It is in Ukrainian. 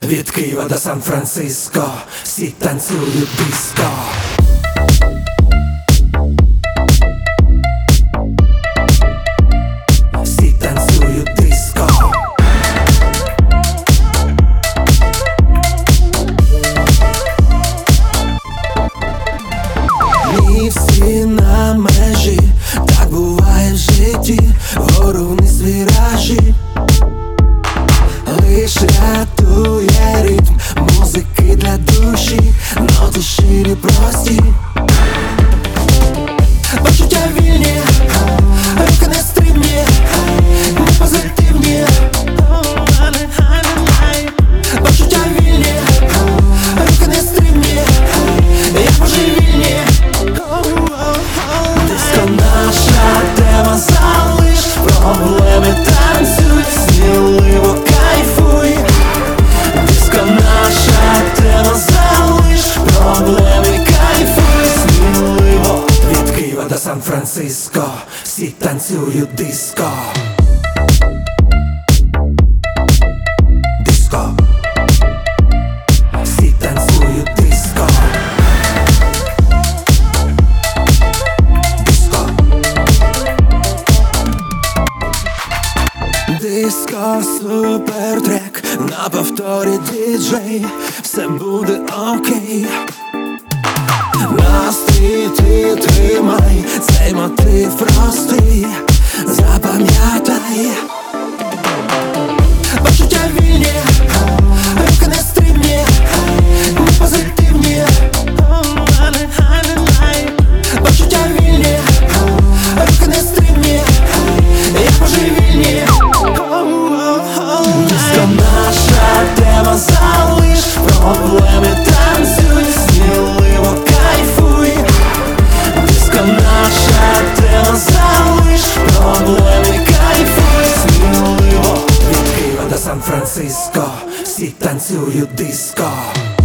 Від Києва до Сан-Франциско всі танцюють диско. Всі танцюють диско. Ми всі на межі, так буває в житті, вгору вниз віражі. Лиш рятує ритм музики для душі, ноти ширі прості. Почуття вільні, руки нестримні, ми позитивні. Почуття вільні, руки нестримні, як божевільні. Диско наша тема, залиш проблеми, танцюй сміливо. До Сан-Франциско всі танцюють диско. Диско. Всі танцюють диско. Диско. Диско супертрек, на повторі діджей, все буде окей. Настрій ти тримай, цей мотив простий, запам'ятай. Почуття вільні, руки нестримні, ми позитивні. Почуття вільні, руки нестримні, як божевільні. Диско наша тема, залиш проблеми, танцюй сміливо. Сан-Франциско всі танцюють диско.